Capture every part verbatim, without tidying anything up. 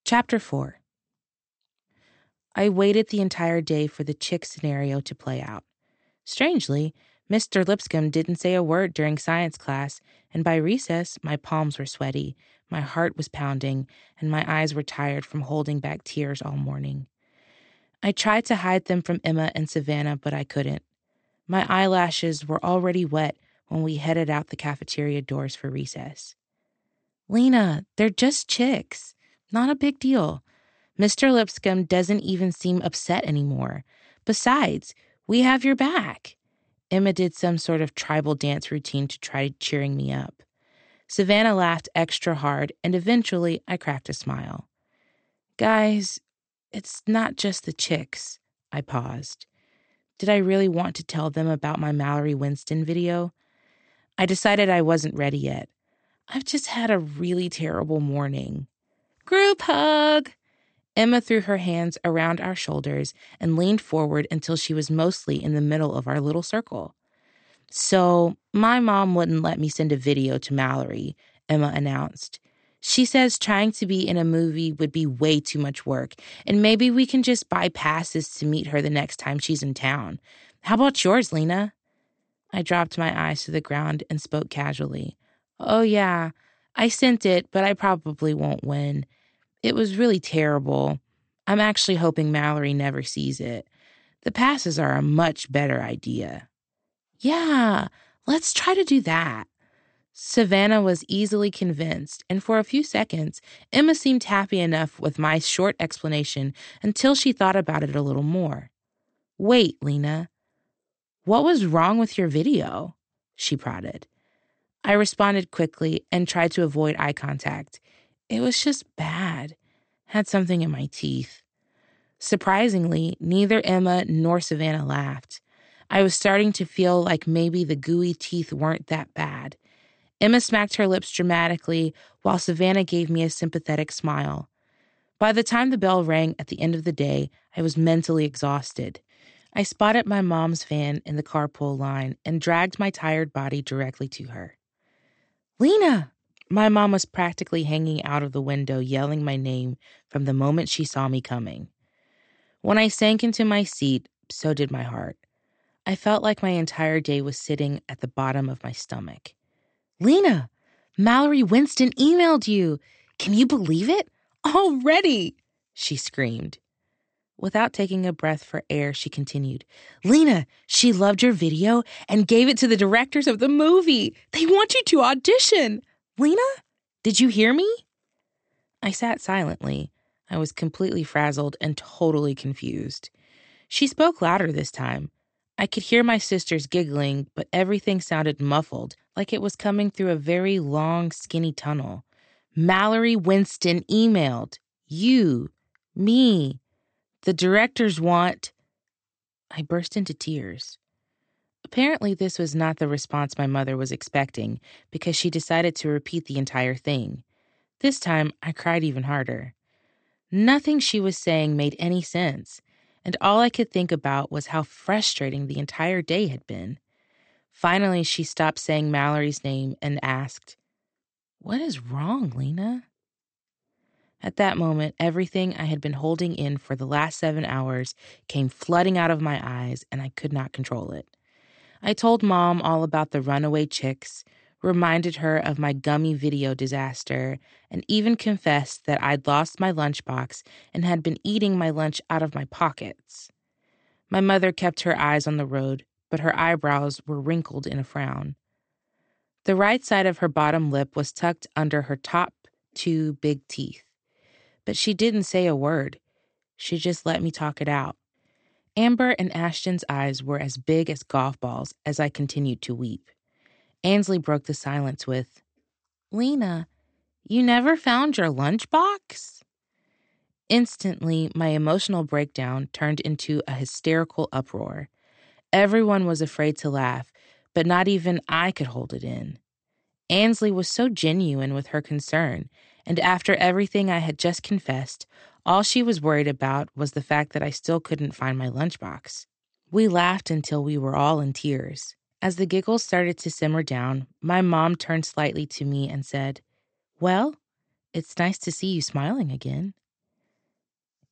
Chapter four. I waited the entire day for the chick scenario to play out. Strangely, Mister Lipscomb didn't say a word during science class, and by recess, my palms were sweaty, my heart was pounding, and my eyes were tired from holding back tears all morning. I tried to hide them from Emma and Savannah, but I couldn't. My eyelashes were already wet when we headed out the cafeteria doors for recess. Lena, they're just chicks. Not a big deal. Mister Lipscomb doesn't even seem upset anymore. Besides, we have your back. Emma did some sort of tribal dance routine to try cheering me up. Savannah laughed extra hard, and eventually I cracked a smile. Guys, it's not just the chicks. I paused. Did I really want to tell them about my Mallory Winston video? I decided I wasn't ready yet. I've just had a really terrible morning. Group hug! Emma threw her hands around our shoulders and leaned forward until she was mostly in the middle of our little circle. So, my mom wouldn't let me send a video to Mallory, Emma announced. She says trying to be in a movie would be way too much work, and maybe we can just buy passes to meet her the next time she's in town. How about yours, Lena? I dropped my eyes to the ground and spoke casually. Oh, yeah, I sent it, but I probably won't win. It was really terrible. I'm actually hoping Mallory never sees it. The passes are a much better idea. Yeah, let's try to do that. Savannah was easily convinced, and for a few seconds, Emma seemed happy enough with my short explanation until she thought about it a little more. Wait, Lena. What was wrong with your video? She prodded. I responded quickly and tried to avoid eye contact. It was just bad. Had something in my teeth. Surprisingly, neither Emma nor Savannah laughed. I was starting to feel like maybe the gooey teeth weren't that bad. Emma smacked her lips dramatically, while Savannah gave me a sympathetic smile. By the time the bell rang at the end of the day, I was mentally exhausted. I spotted my mom's van in the carpool line and dragged my tired body directly to her. Lena! My mom was practically hanging out of the window yelling my name from the moment she saw me coming. When I sank into my seat, so did my heart. I felt like my entire day was sitting at the bottom of my stomach. Lena, Mallory Winston emailed you. Can you believe it? Already, she screamed. Without taking a breath for air, she continued, Lena, she loved your video and gave it to the directors of the movie. They want you to audition. Lena, did you hear me? I sat silently. I was completely frazzled and totally confused. She spoke louder this time. I could hear my sisters giggling, but everything sounded muffled, like it was coming through a very long, skinny tunnel. Mallory Winston emailed. You. Me. The directors want... I burst into tears. Apparently, this was not the response my mother was expecting, because she decided to repeat the entire thing. This time, I cried even harder. Nothing she was saying made any sense, and all I could think about was how frustrating the entire day had been. Finally, she stopped saying Mallory's name and asked, What is wrong, Lena? At that moment, everything I had been holding in for the last seven hours came flooding out of my eyes, and I could not control it. I told Mom all about the runaway chicks, reminded her of my gummy video disaster, and even confessed that I'd lost my lunchbox and had been eating my lunch out of my pockets. My mother kept her eyes on the road, but her eyebrows were wrinkled in a frown. The right side of her bottom lip was tucked under her top two big teeth. But she didn't say a word. She just let me talk it out. Amber and Ashton's eyes were as big as golf balls as I continued to weep. Ainsley broke the silence with, Lena, you never found your lunchbox? Instantly, my emotional breakdown turned into a hysterical uproar. Everyone was afraid to laugh, but not even I could hold it in. Ainsley was so genuine with her concern, and after everything I had just confessed, all she was worried about was the fact that I still couldn't find my lunchbox. We laughed until we were all in tears. As the giggles started to simmer down, my mom turned slightly to me and said, Well, it's nice to see you smiling again.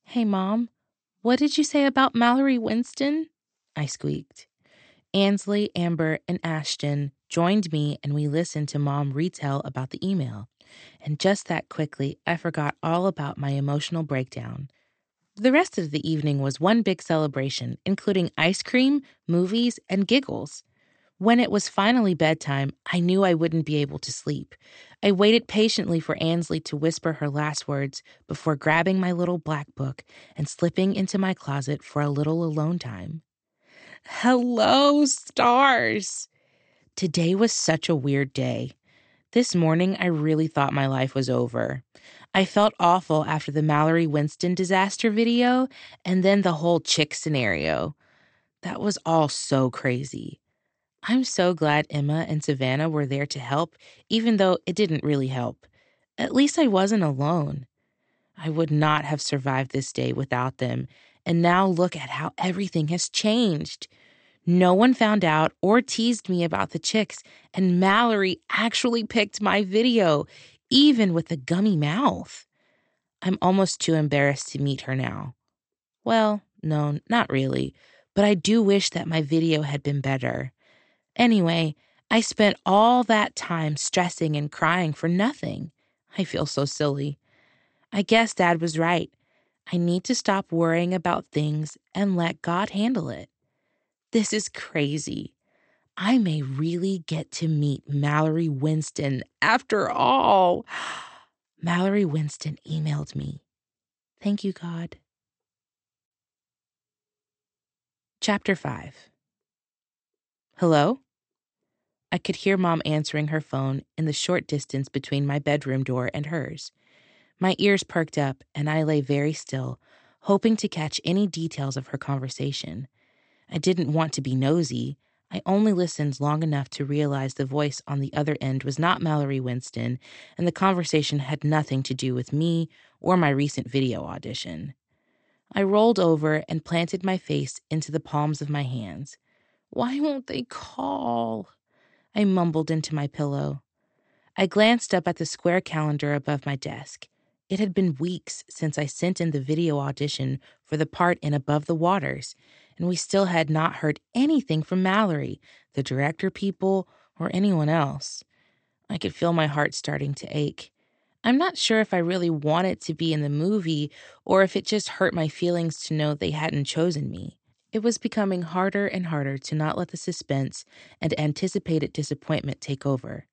Hey, Mom, what did you say about Mallory Winston? I squeaked. Ansley, Amber, and Ashton joined me and we listened to Mom retell about the email. And just that quickly, I forgot all about my emotional breakdown. The rest of the evening was one big celebration, including ice cream, movies, and giggles. When it was finally bedtime, I knew I wouldn't be able to sleep. I waited patiently for Ansley to whisper her last words before grabbing my little black book and slipping into my closet for a little alone time. Hello, stars! Today was such a weird day. This morning, I really thought my life was over. I felt awful after the Mallory Winston disaster video and then the whole chick scenario. That was all so crazy. I'm so glad Emma and Savannah were there to help, even though it didn't really help. At least I wasn't alone. I would not have survived this day without them, and now look at how everything has changed. No one found out or teased me about the chicks, and Mallory actually picked my video, even with a gummy mouth. I'm almost too embarrassed to meet her now. Well, no, not really, but I do wish that my video had been better. Anyway, I spent all that time stressing and crying for nothing. I feel so silly. I guess Dad was right. I need to stop worrying about things and let God handle it. This is crazy. I may really get to meet Mallory Winston after all. Mallory Winston emailed me. Thank you, God. Chapter five. Hello? I could hear Mom answering her phone in the short distance between my bedroom door and hers. My ears perked up, and I lay very still, hoping to catch any details of her conversation. I didn't want to be nosy. I only listened long enough to realize the voice on the other end was not Mallory Winston, and the conversation had nothing to do with me or my recent video audition. I rolled over and planted my face into the palms of my hands. Why won't they call? I mumbled into my pillow. I glanced up at the square calendar above my desk. It had been weeks since I sent in the video audition for the part in Above the Waters, and we still had not heard anything from Mallory, the director people, or anyone else. I could feel my heart starting to ache. I'm not sure if I really wanted to be in the movie or if it just hurt my feelings to know they hadn't chosen me. It was becoming harder and harder to not let the suspense and anticipated disappointment take over.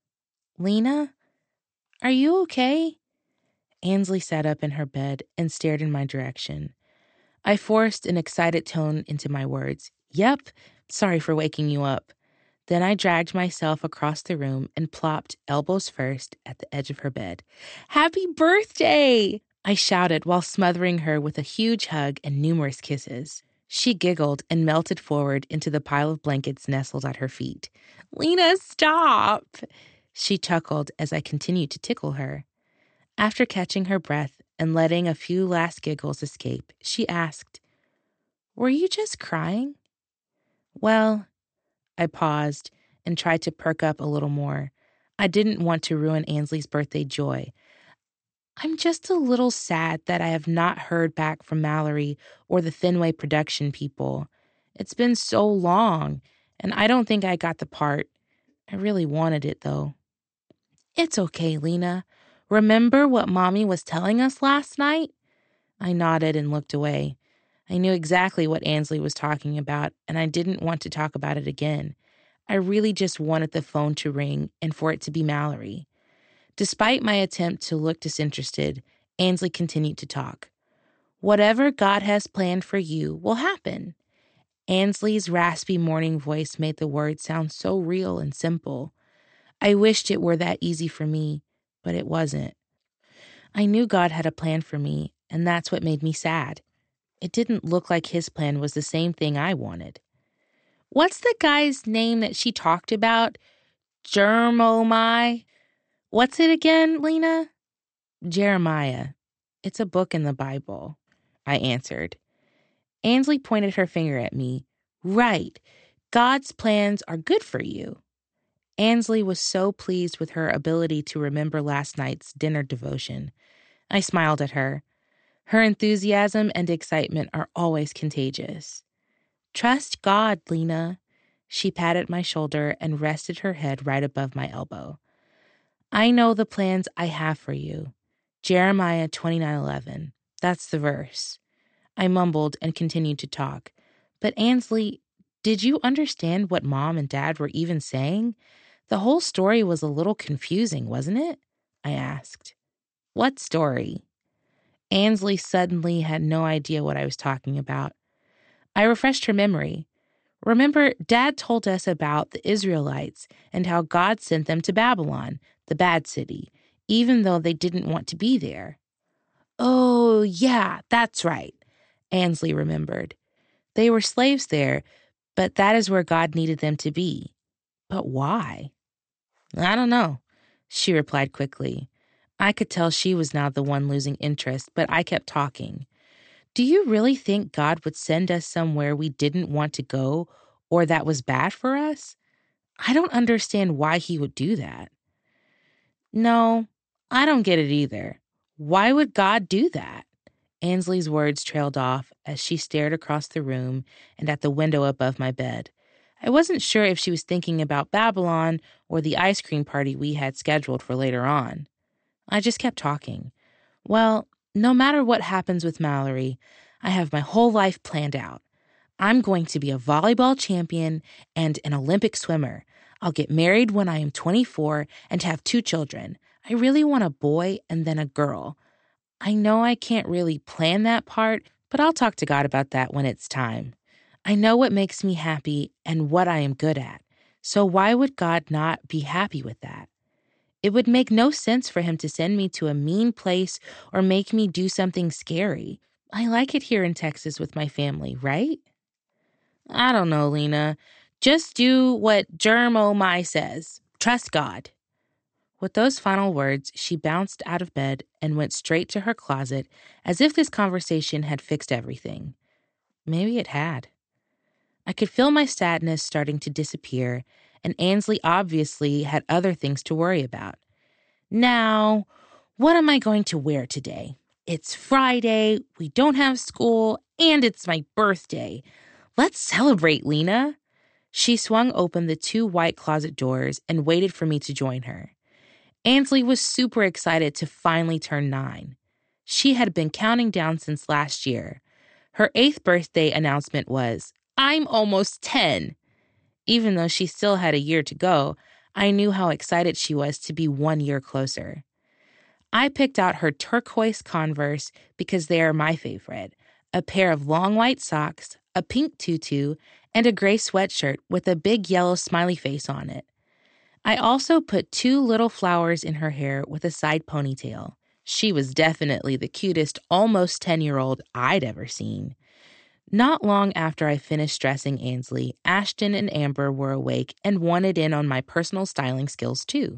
Lena, are you okay? Ansley sat up in her bed and stared in my direction. I forced an excited tone into my words. Yep, sorry for waking you up. Then I dragged myself across the room and plopped elbows first at the edge of her bed. Happy birthday! I shouted while smothering her with a huge hug and numerous kisses. She giggled and melted forward into the pile of blankets nestled at her feet. Lena, stop! She chuckled as I continued to tickle her. After catching her breath and letting a few last giggles escape, she asked, Were you just crying? Well, I paused and tried to perk up a little more. I didn't want to ruin Ansley's birthday joy. I'm just a little sad that I have not heard back from Mallory or the Thinway production people. It's been so long, and I don't think I got the part. I really wanted it, though. It's okay, Lena. Remember what Mommy was telling us last night? I nodded and looked away. I knew exactly what Ansley was talking about, and I didn't want to talk about it again. I really just wanted the phone to ring and for it to be Mallory. Despite my attempt to look disinterested, Ansley continued to talk. Whatever God has planned for you will happen. Ansley's raspy morning voice made the words sound so real and simple. I wished it were that easy for me, but it wasn't. I knew God had a plan for me, and that's what made me sad. It didn't look like his plan was the same thing I wanted. What's the guy's name that she talked about? Jermomai? What's it again, Lena? Jeremiah. It's a book in the Bible, I answered. Ansley pointed her finger at me. Right. God's plans are good for you. Ansley was so pleased with her ability to remember last night's dinner devotion. I smiled at her. Her enthusiasm and excitement are always contagious. Trust God, Lena. She patted my shoulder and rested her head right above my elbow. I know the plans I have for you. Jeremiah twenty-nine eleven. That's the verse. I mumbled and continued to talk. But Ansley, did you understand what Mom and Dad were even saying? The whole story was a little confusing, wasn't it? I asked. What story? Ansley suddenly had no idea what I was talking about. I refreshed her memory. Remember, Dad told us about the Israelites and how God sent them to Babylon, the bad city, even though they didn't want to be there. Oh, yeah, that's right, Ansley remembered. They were slaves there, but that is where God needed them to be. But why? I don't know, she replied quickly. I could tell she was now the one losing interest, but I kept talking. Do you really think God would send us somewhere we didn't want to go or that was bad for us? I don't understand why he would do that. No, I don't get it either. Why would God do that? Ansley's words trailed off as she stared across the room and at the window above my bed. I wasn't sure if she was thinking about Babylon or the ice cream party we had scheduled for later on. I just kept talking. Well, no matter what happens with Mallory, I have my whole life planned out. I'm going to be a volleyball champion and an Olympic swimmer. I'll get married when I am twenty-four and have two children. I really want a boy and then a girl. I know I can't really plan that part, but I'll talk to God about that when it's time. I know what makes me happy and what I am good at. So why would God not be happy with that? It would make no sense for him to send me to a mean place or make me do something scary. I like it here in Texas with my family, right? I don't know, Lena. Just do what Jeremiah says. Trust God. With those final words, she bounced out of bed and went straight to her closet as if this conversation had fixed everything. Maybe it had. I could feel my sadness starting to disappear, and Ansley obviously had other things to worry about. Now, what am I going to wear today? It's Friday, we don't have school, and it's my birthday. Let's celebrate, Lena. She swung open the two white closet doors and waited for me to join her. Ansley was super excited to finally turn nine. She had been counting down since last year. Her eighth birthday announcement was, I'm almost ten. Even though she still had a year to go, I knew how excited she was to be one year closer. I picked out her turquoise Converse because they are my favorite, a pair of long white socks, a pink tutu, and a gray sweatshirt with a big yellow smiley face on it. I also put two little flowers in her hair with a side ponytail. She was definitely the cutest almost ten-year-old I'd ever seen. Not long after I finished dressing Ansley, Ashton and Amber were awake and wanted in on my personal styling skills too.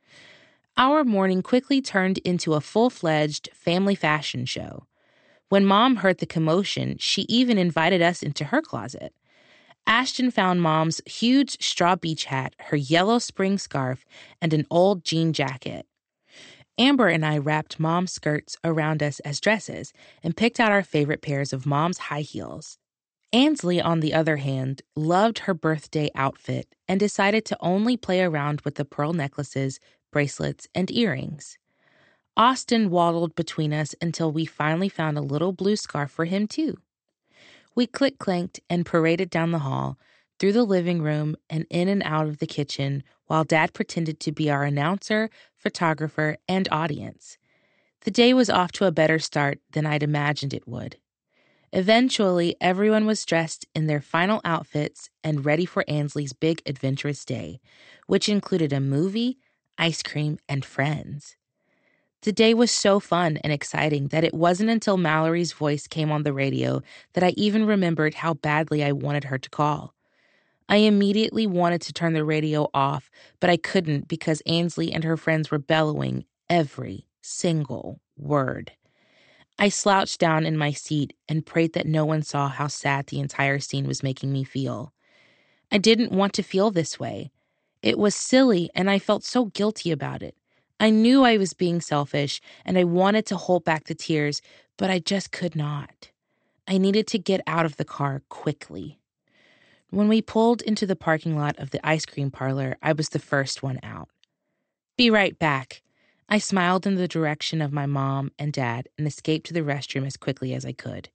Our morning quickly turned into a full-fledged family fashion show. When Mom heard the commotion, she even invited us into her closet. Ashton found Mom's huge straw beach hat, her yellow spring scarf, and an old jean jacket. Amber and I wrapped Mom's skirts around us as dresses and picked out our favorite pairs of Mom's high heels. Ansley, on the other hand, loved her birthday outfit and decided to only play around with the pearl necklaces, bracelets, and earrings. Austin waddled between us until we finally found a little blue scarf for him, too. We click-clanked and paraded down the hall, through the living room, and in and out of the kitchen, while Dad pretended to be our announcer, photographer, and audience. The day was off to a better start than I'd imagined it would. Eventually, everyone was dressed in their final outfits and ready for Ansley's big adventurous day, which included a movie, ice cream, and friends. The day was so fun and exciting that it wasn't until Mallory's voice came on the radio that I even remembered how badly I wanted her to call. I immediately wanted to turn the radio off, but I couldn't because Ansley and her friends were bellowing every single word. I slouched down in my seat and prayed that no one saw how sad the entire scene was making me feel. I didn't want to feel this way. It was silly, and I felt so guilty about it. I knew I was being selfish, and I wanted to hold back the tears, but I just could not. I needed to get out of the car quickly. When we pulled into the parking lot of the ice cream parlor, I was the first one out. Be right back. I smiled in the direction of my mom and dad and escaped to the restroom as quickly as I could.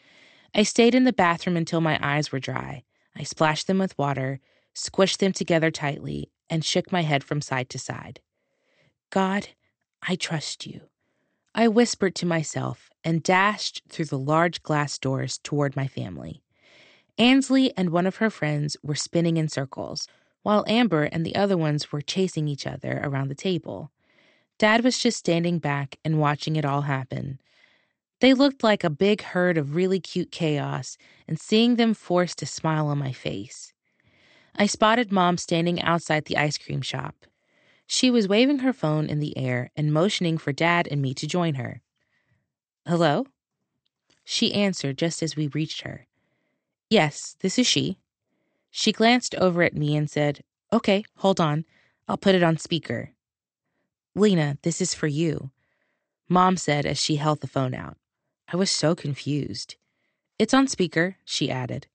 I stayed in the bathroom until my eyes were dry. I splashed them with water, squished them together tightly, and shook my head from side to side. God, I trust you. I whispered to myself and dashed through the large glass doors toward my family. Ansley and one of her friends were spinning in circles, while Amber and the other ones were chasing each other around the table. Dad was just standing back and watching it all happen. They looked like a big herd of really cute chaos, and seeing them forced a smile on my face. I spotted Mom standing outside the ice cream shop. She was waving her phone in the air and motioning for Dad and me to join her. Hello? She answered just as we reached her. Yes, this is she. She glanced over at me and said, Okay, hold on. I'll put it on speaker. Lena, this is for you, Mom said as she held the phone out. I was so confused. It's on speaker, she added.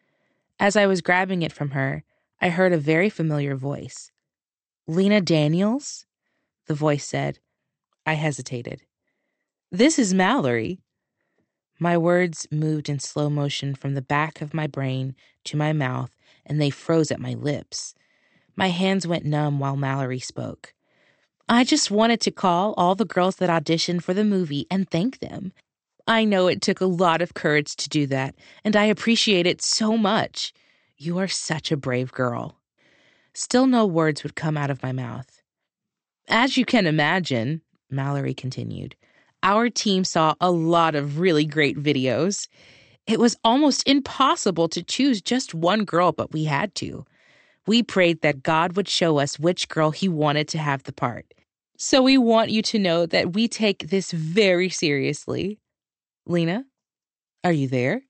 As I was grabbing it from her, I heard a very familiar voice. Lena Daniels? The voice said. I hesitated. This is Mallory. My words moved in slow motion from the back of my brain to my mouth, and they froze at my lips. My hands went numb while Mallory spoke. I just wanted to call all the girls that auditioned for the movie and thank them. I know it took a lot of courage to do that, and I appreciate it so much. You are such a brave girl. Still no words would come out of my mouth. As you can imagine, Mallory continued, our team saw a lot of really great videos. It was almost impossible to choose just one girl, but we had to. We prayed that God would show us which girl he wanted to have the part. So we want you to know that we take this very seriously. Lena, are you there?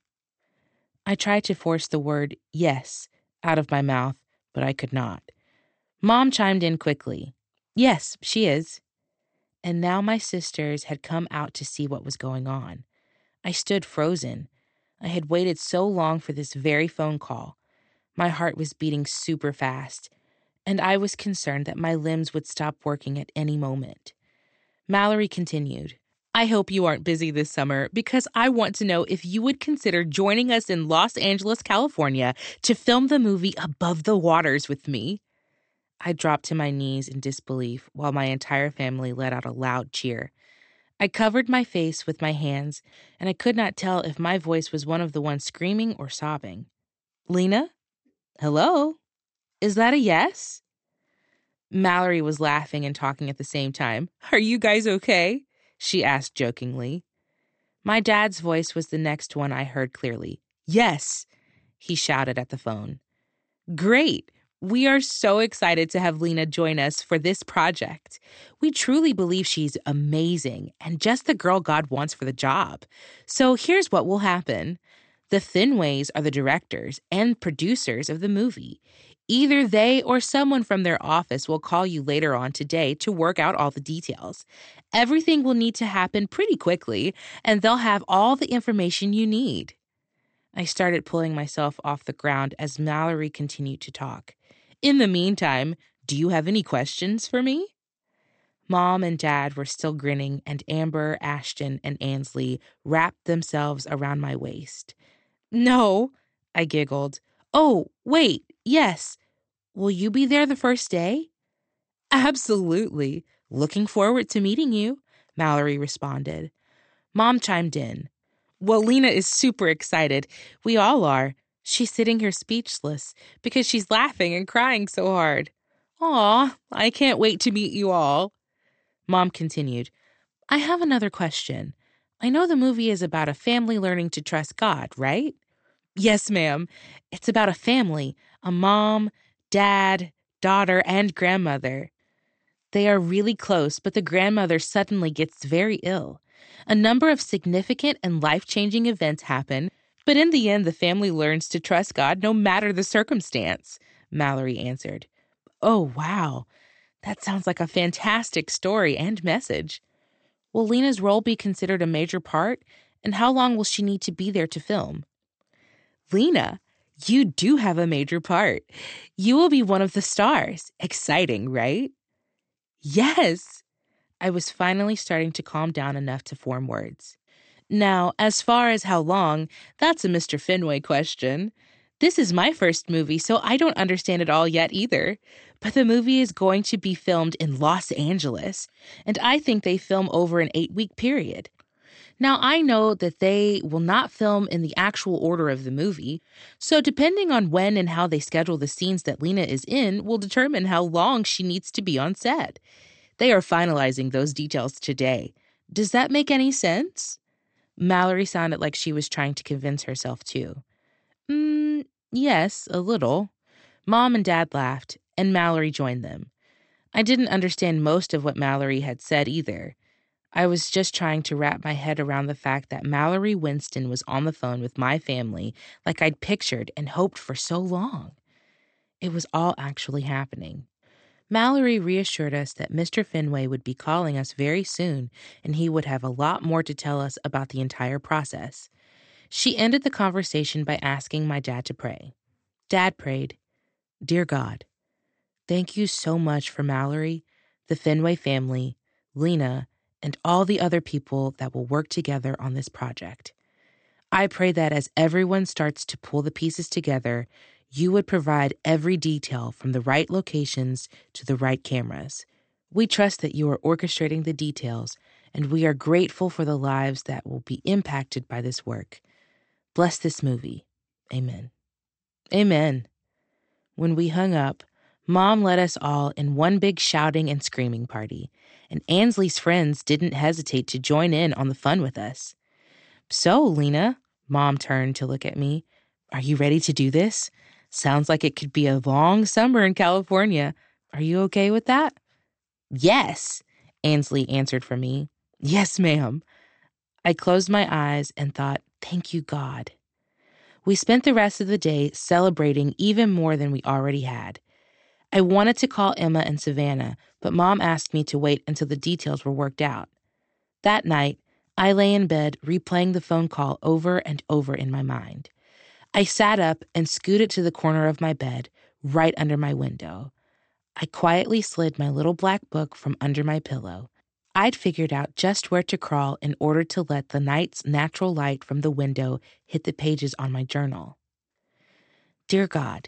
I tried to force the word yes out of my mouth, but I could not. Mom chimed in quickly. Yes, she is. And now my sisters had come out to see what was going on. I stood frozen. I had waited so long for this very phone call. My heart was beating super fast, and I was concerned that my limbs would stop working at any moment. Mallory continued, I hope you aren't busy this summer because I want to know if you would consider joining us in Los Angeles, California to film the movie Above the Waters with me. I dropped to my knees in disbelief while my entire family let out a loud cheer. I covered my face with my hands, and I could not tell if my voice was one of the ones screaming or sobbing. Lena? Hello? Is that a yes? Mallory was laughing and talking at the same time. Are you guys okay? She asked jokingly. My dad's voice was the next one I heard clearly. Yes, he shouted at the phone. Great. We are so excited to have Lena join us for this project. We truly believe she's amazing and just the girl God wants for the job. So here's what will happen. The Thinways are the directors and producers of the movie. Either they or someone from their office will call you later on today to work out all the details. Everything will need to happen pretty quickly, and they'll have all the information you need. I started pulling myself off the ground as Mallory continued to talk. In the meantime, do you have any questions for me? Mom and Dad were still grinning, and Amber, Ashton, and Ansley wrapped themselves around my waist. No, I giggled. Oh, wait, yes. Will you be there the first day? Absolutely. Looking forward to meeting you, Mallory responded. Mom chimed in. Well, Lena is super excited. We all are. She's sitting here speechless because she's laughing and crying so hard. Aw, I can't wait to meet you all. Mom continued. I have another question. I know the movie is about a family learning to trust God, right? Yes, ma'am. It's about a family, a mom, dad, daughter, and grandmother. They are really close, but the grandmother suddenly gets very ill. A number of significant and life-changing events happen, but in the end, the family learns to trust God no matter the circumstance, Mallory answered. Oh, wow. That sounds like a fantastic story and message. Will Lena's role be considered a major part? And how long will she need to be there to film? Lena, you do have a major part. You will be one of the stars. Exciting, right? Yes. I was finally starting to calm down enough to form words. Now, as far as how long, that's a Mister Finway question. This is my first movie, so I don't understand it all yet either. But the movie is going to be filmed in Los Angeles, and I think they film over an eight-week period. Now, I know that they will not film in the actual order of the movie, so depending on when and how they schedule the scenes that Lena is in will determine how long she needs to be on set. They are finalizing those details today. Does that make any sense? Mallory sounded like she was trying to convince herself, too. Mm, yes, a little. Mom and Dad laughed, and Mallory joined them. I didn't understand most of what Mallory had said either. I was just trying to wrap my head around the fact that Mallory Winston was on the phone with my family like I'd pictured and hoped for so long. It was all actually happening. Mallory reassured us that Mister Finway would be calling us very soon, and he would have a lot more to tell us about the entire process. She ended the conversation by asking my dad to pray. Dad prayed, "Dear God, thank you so much for Mallory, the Finway family, Lena, and all the other people that will work together on this project. I pray that as everyone starts to pull the pieces together, you would provide every detail from the right locations to the right cameras. We trust that you are orchestrating the details, and we are grateful for the lives that will be impacted by this work. Bless this movie. Amen." Amen. When we hung up, Mom led us all in one big shouting and screaming party, and Ansley's friends didn't hesitate to join in on the fun with us. "So, Lena," Mom turned to look at me, "are you ready to do this? Sounds like it could be a long summer in California. Are you okay with that?" "Yes," Ansley answered for me. "Yes, ma'am." I closed my eyes and thought, thank you, God. We spent the rest of the day celebrating even more than we already had. I wanted to call Emma and Savannah, but Mom asked me to wait until the details were worked out. That night, I lay in bed replaying the phone call over and over in my mind. I sat up and scooted to the corner of my bed, right under my window. I quietly slid my little black book from under my pillow. I'd figured out just where to crawl in order to let the night's natural light from the window hit the pages on my journal. Dear God,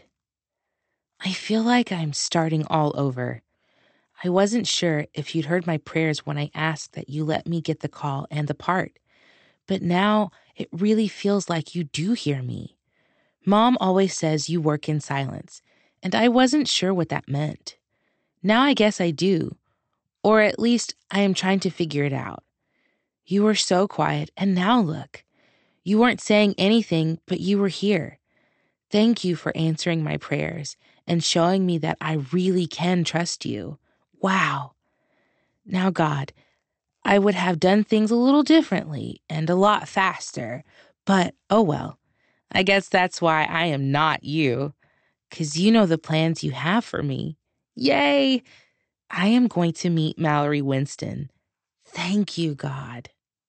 I feel like I'm starting all over. I wasn't sure if you'd heard my prayers when I asked that you let me get the call and the part, but now it really feels like you do hear me. Mom always says you work in silence, and I wasn't sure what that meant. Now I guess I do, or at least I am trying to figure it out. You were so quiet, and now look. You weren't saying anything, but you were here. Thank you for answering my prayers and showing me that I really can trust you. Wow. Now, God, I would have done things a little differently and a lot faster, but oh well. I guess that's why I am not you, 'cause you know the plans you have for me. Yay! I am going to meet Mallory Winston. Thank you, God.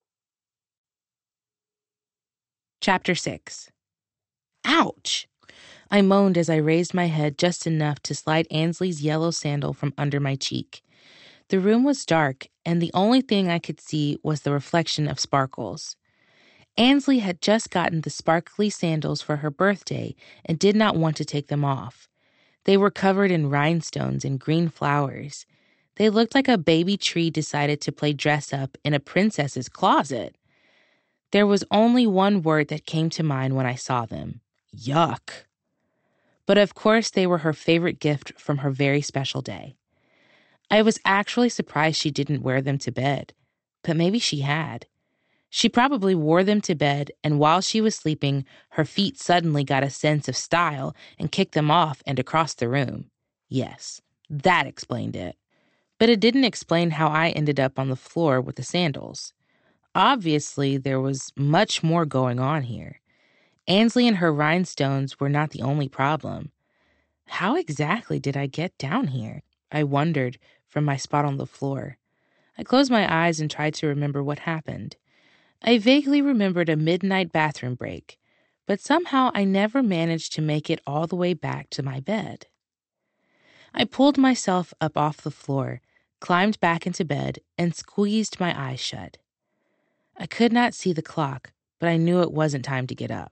Chapter six. Ouch! I moaned as I raised my head just enough to slide Ansley's yellow sandal from under my cheek. The room was dark, and the only thing I could see was the reflection of sparkles. Ansley had just gotten the sparkly sandals for her birthday and did not want to take them off. They were covered in rhinestones and green flowers. They looked like a baby tree decided to play dress-up in a princess's closet. There was only one word that came to mind when I saw them. Yuck. But of course they were her favorite gift from her very special day. I was actually surprised she didn't wear them to bed, but maybe she had. She probably wore them to bed, and while she was sleeping, her feet suddenly got a sense of style and kicked them off and across the room. Yes, that explained it. But it didn't explain how I ended up on the floor with the sandals. Obviously, there was much more going on here. Ansley and her rhinestones were not the only problem. How exactly did I get down here? I wondered from my spot on the floor. I closed my eyes and tried to remember what happened. I vaguely remembered a midnight bathroom break, but somehow I never managed to make it all the way back to my bed. I pulled myself up off the floor, climbed back into bed, and squeezed my eyes shut. I could not see the clock, but I knew it wasn't time to get up.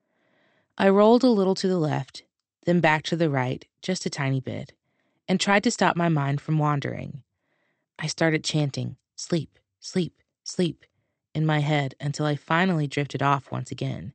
I rolled a little to the left, then back to the right, just a tiny bit, and tried to stop my mind from wandering. I started chanting, "Sleep, sleep, sleep," in my head until I finally drifted off once again.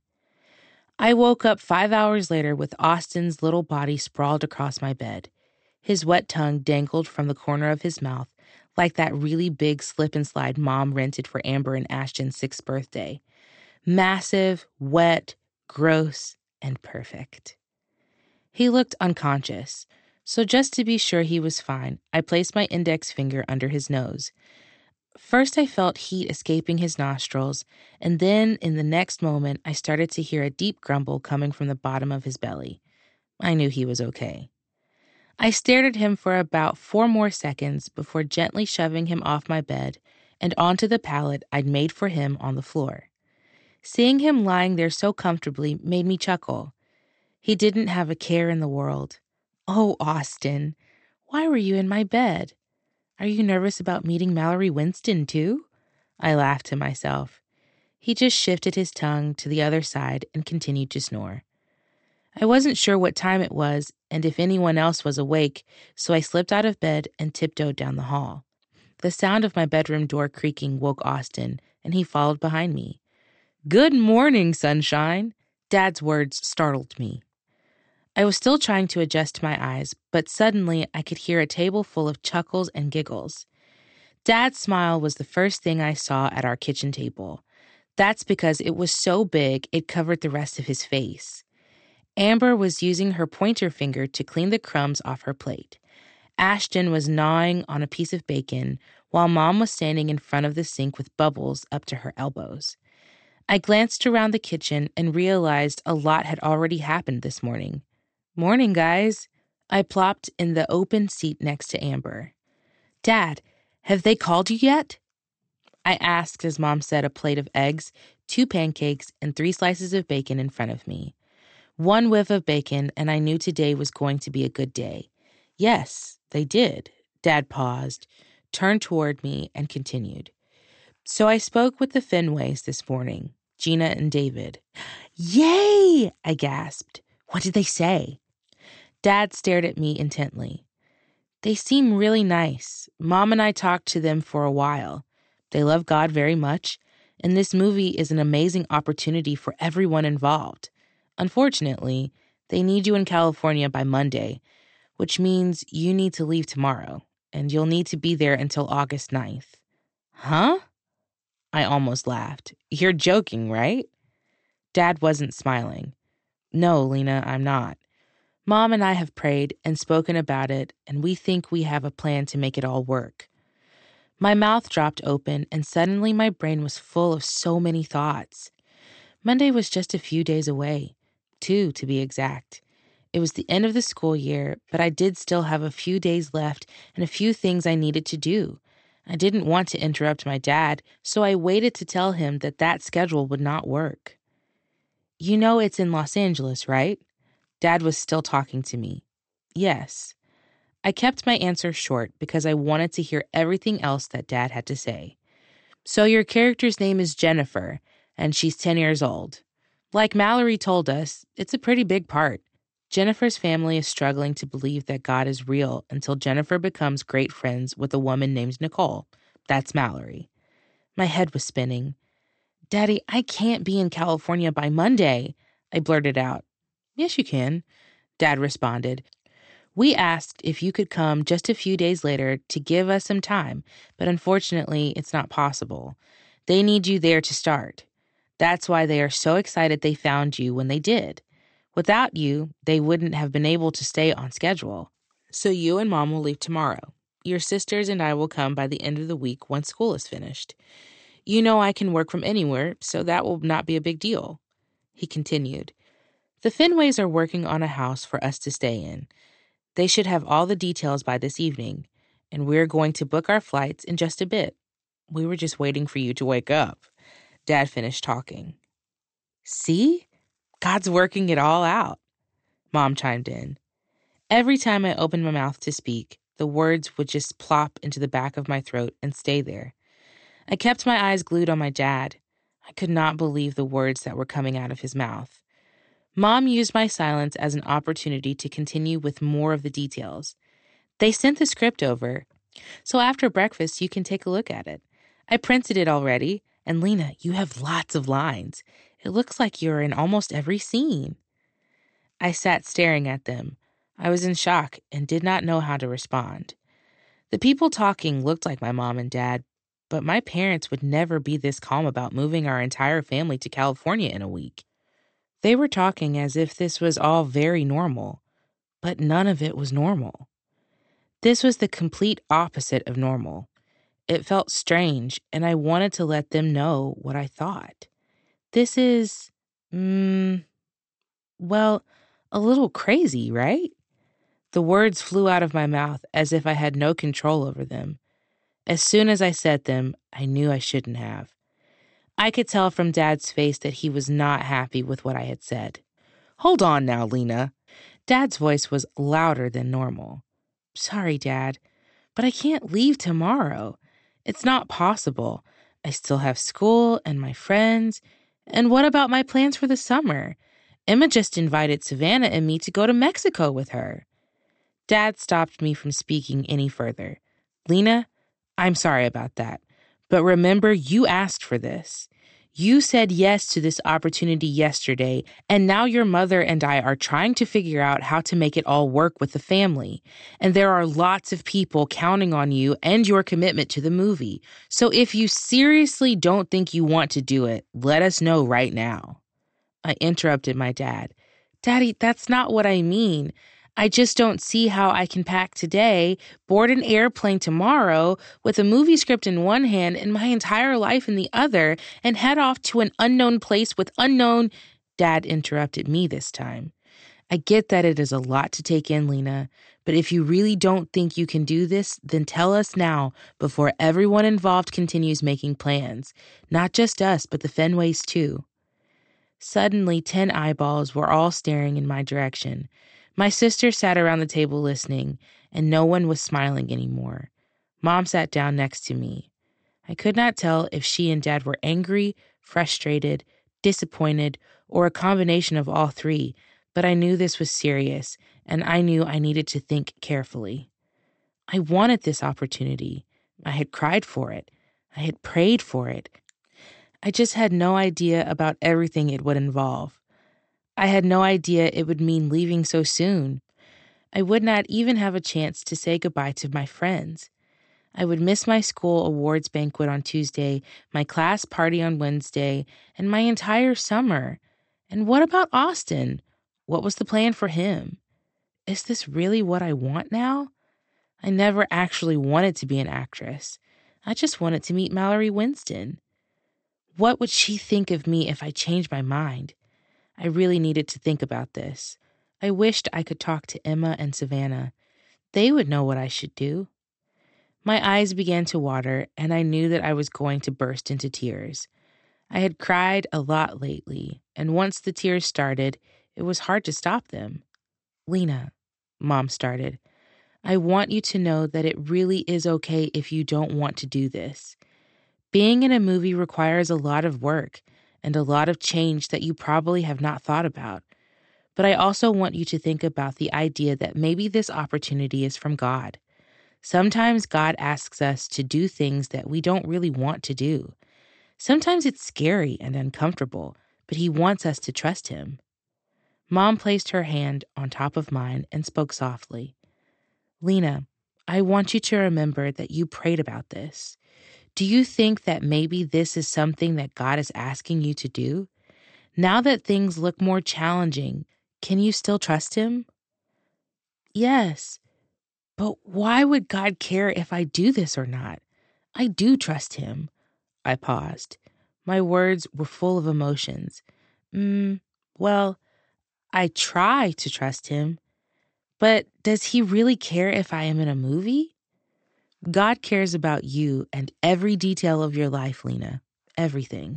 I woke up five hours later with Austin's little body sprawled across my bed. His wet tongue dangled from the corner of his mouth like that really big slip and slide Mom rented for Amber and Ashton's sixth birthday. Massive, wet, gross, and perfect. He looked unconscious, so just to be sure he was fine, I placed my index finger under his nose. First, I felt heat escaping his nostrils, and then, in the next moment, I started to hear a deep grumble coming from the bottom of his belly. I knew he was okay. I stared at him for about four more seconds before gently shoving him off my bed and onto the pallet I'd made for him on the floor. Seeing him lying there so comfortably made me chuckle. He didn't have a care in the world. "Oh, Austin, why were you in my bed? Are you nervous about meeting Mallory Winston, too?" I laughed to myself. He just shifted his tongue to the other side and continued to snore. I wasn't sure what time it was and if anyone else was awake, so I slipped out of bed and tiptoed down the hall. The sound of my bedroom door creaking woke Austin, and he followed behind me. "Good morning, sunshine." Dad's words startled me. I was still trying to adjust my eyes, but suddenly I could hear a table full of chuckles and giggles. Dad's smile was the first thing I saw at our kitchen table. That's because it was so big it covered the rest of his face. Amber was using her pointer finger to clean the crumbs off her plate. Ashton was gnawing on a piece of bacon, while Mom was standing in front of the sink with bubbles up to her elbows. I glanced around the kitchen and realized a lot had already happened this morning. "Morning, guys." I plopped in the open seat next to Amber. "Dad, have they called you yet?" I asked as Mom set a plate of eggs, two pancakes, and three slices of bacon in front of me. One whiff of bacon, and I knew today was going to be a good day. "Yes, they did." Dad paused, turned toward me, and continued. "So I spoke with the Fenways this morning, Gina and David." "Yay!" I gasped. "What did they say?" Dad stared at me intently. "They seem really nice. Mom and I talked to them for a while. They love God very much, and this movie is an amazing opportunity for everyone involved. Unfortunately, they need you in California by Monday, which means you need to leave tomorrow, and you'll need to be there until August ninth. "Huh?" I almost laughed. "You're joking, right?" Dad wasn't smiling. "No, Lena, I'm not. Mom and I have prayed and spoken about it, and we think we have a plan to make it all work." My mouth dropped open, and suddenly my brain was full of so many thoughts. Monday was just a few days away. Two, to be exact. It was the end of the school year, but I did still have a few days left and a few things I needed to do. I didn't want to interrupt my dad, so I waited to tell him that that schedule would not work. "You know it's in Los Angeles, right?" Dad was still talking to me. "Yes." I kept my answer short because I wanted to hear everything else that Dad had to say. "So your character's name is Jennifer, and she's ten years old. Like Mallory told us, it's a pretty big part. Jennifer's family is struggling to believe that God is real until Jennifer becomes great friends with a woman named Nicole. That's Mallory." My head was spinning. "Daddy, I can't be in California by Monday," I blurted out. "Yes, you can," Dad responded. "We asked if you could come just a few days later to give us some time, but unfortunately, it's not possible. They need you there to start. That's why they are so excited they found you when they did. Without you, they wouldn't have been able to stay on schedule. So you and Mom will leave tomorrow. Your sisters and I will come by the end of the week once school is finished. You know I can work from anywhere, so that will not be a big deal." He continued, "The Fenways are working on a house for us to stay in. They should have all the details by this evening. and we're going to book our flights in just a bit. We were just waiting for you to wake up." Dad finished talking. "See? God's working it all out," Mom chimed in. Every time I opened my mouth to speak, the words would just plop into the back of my throat and stay there. I kept my eyes glued on my dad. I could not believe the words that were coming out of his mouth. Mom used my silence as an opportunity to continue with more of the details. "They sent the script over, so after breakfast you can take a look at it. I printed it already, and Lena, you have lots of lines. It looks like you're in almost every scene." I sat staring at them. I was in shock and did not know how to respond. The people talking looked like my mom and dad, but my parents would never be this calm about moving our entire family to California in a week. They were talking as if this was all very normal, but none of it was normal. This was the complete opposite of normal. It felt strange, and I wanted to let them know what I thought. This is, mm, well, a little crazy, right? The words flew out of my mouth as if I had no control over them. As soon as I said them, I knew I shouldn't have. I could tell from Dad's face that he was not happy with what I had said. "Hold on now, Lena." Dad's voice was louder than normal. "Sorry, Dad, but I can't leave tomorrow. It's not possible. I still have school and my friends. And what about my plans for the summer? Emma just invited Savannah and me to go to Mexico with her." Dad stopped me from speaking any further. "Lena, I'm sorry about that. But remember, you asked for this. You said yes to this opportunity yesterday, and now your mother and I are trying to figure out how to make it all work with the family. And there are lots of people counting on you and your commitment to the movie. So if you seriously don't think you want to do it, let us know right now." I interrupted my dad. "Daddy, that's not what I mean. I just don't see how I can pack today, board an airplane tomorrow with a movie script in one hand and my entire life in the other, and head off to an unknown place with unknown—" Dad interrupted me this time. "I get that it is a lot to take in, Lena, but if you really don't think you can do this, then tell us now before everyone involved continues making plans. Not just us, but the Fenways too." Suddenly, ten eyeballs were all staring in my direction. My sister sat around the table listening, and no one was smiling anymore. Mom sat down next to me. I could not tell if she and Dad were angry, frustrated, disappointed, or a combination of all three, but I knew this was serious, and I knew I needed to think carefully. I wanted this opportunity. I had cried for it. I had prayed for it. I just had no idea about everything it would involve. I had no idea it would mean leaving so soon. I would not even have a chance to say goodbye to my friends. I would miss my school awards banquet on Tuesday, my class party on Wednesday, and my entire summer. And what about Austin? What was the plan for him? Is this really what I want now? I never actually wanted to be an actress. I just wanted to meet Mallory Winston. What would she think of me if I changed my mind? I really needed to think about this. I wished I could talk to Emma and Savannah. They would know what I should do. My eyes began to water, and I knew that I was going to burst into tears. I had cried a lot lately, and once the tears started, it was hard to stop them. "Lena," Mom started, "I want you to know that it really is okay if you don't want to do this. Being in a movie requires a lot of work and a lot of change that you probably have not thought about. But I also want you to think about the idea that maybe this opportunity is from God. Sometimes God asks us to do things that we don't really want to do. Sometimes it's scary and uncomfortable, but He wants us to trust Him." Mom placed her hand on top of mine and spoke softly. "Lena, I want you to remember that you prayed about this. Do you think that maybe this is something that God is asking you to do? Now that things look more challenging, can you still trust Him?" "Yes, but why would God care if I do this or not? I do trust Him." I paused. My words were full of emotions. Mm, well, I try to trust Him, but does He really care if I am in a movie? God cares about you and every detail of your life, Lena. Everything.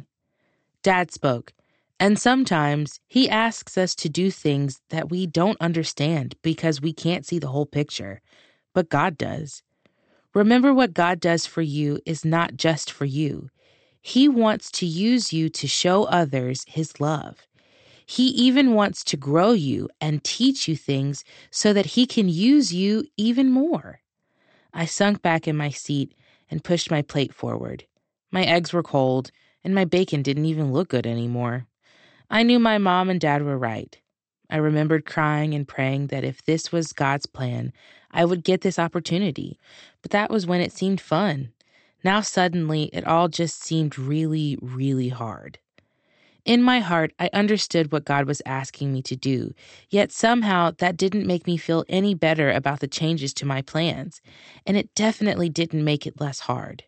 Dad spoke, and sometimes he asks us to do things that we don't understand because we can't see the whole picture, but God does. Remember, what God does for you is not just for you. He wants to use you to show others his love. He even wants to grow you and teach you things so that he can use you even more. I sunk back in my seat and pushed my plate forward. My eggs were cold, and my bacon didn't even look good anymore. I knew my mom and dad were right. I remembered crying and praying that if this was God's plan, I would get this opportunity. But that was when it seemed fun. Now suddenly, it all just seemed really, really hard. In my heart, I understood what God was asking me to do, yet somehow that didn't make me feel any better about the changes to my plans, and it definitely didn't make it less hard.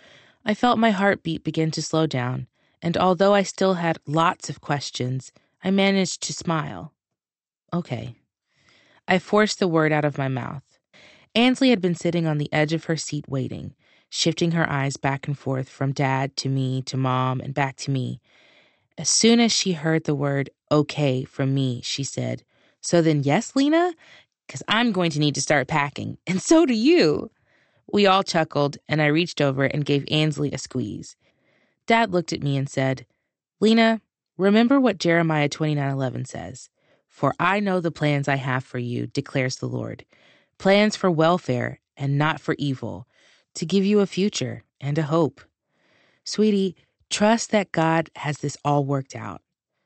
I felt my heartbeat begin to slow down, and although I still had lots of questions, I managed to smile. Okay. I forced the word out of my mouth. Ansley had been sitting on the edge of her seat waiting, shifting her eyes back and forth from Dad to me to Mom and back to me. As soon as she heard the word okay from me, she said, "So then yes, Lena? Because I'm going to need to start packing, and so do you." We all chuckled, and I reached over and gave Ansley a squeeze. Dad looked at me and said, "Lena, remember what Jeremiah twenty-nine eleven says. For I know the plans I have for you, declares the Lord. Plans for welfare and not for evil, to give you a future and a hope. Sweetie, trust that God has this all worked out."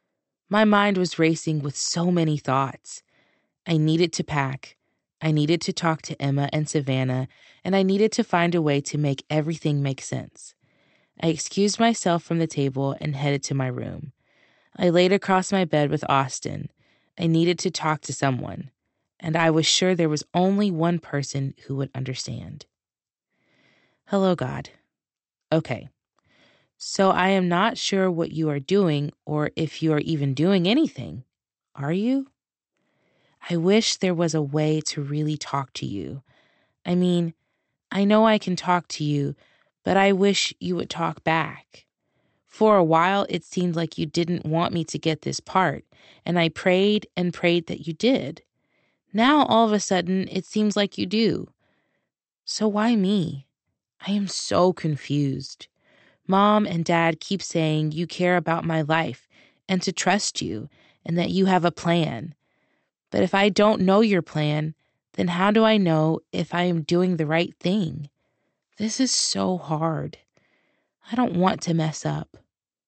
My mind was racing with so many thoughts. I needed to pack. I needed to talk to Emma and Savannah, and I needed to find a way to make everything make sense. I excused myself from the table and headed to my room. I laid across my bed with Austin. I needed to talk to someone, and I was sure there was only one person who would understand. Hello, God. Okay. So I am not sure what you are doing or if you are even doing anything. Are you? I wish there was a way to really talk to you. I mean, I know I can talk to you, but I wish you would talk back. For a while, it seemed like you didn't want me to get this part, and I prayed and prayed that you did. Now, all of a sudden, it seems like you do. So why me? I am so confused. Mom and Dad keep saying you care about my life and to trust you and that you have a plan. But if I don't know your plan, then how do I know if I am doing the right thing? This is so hard. I don't want to mess up.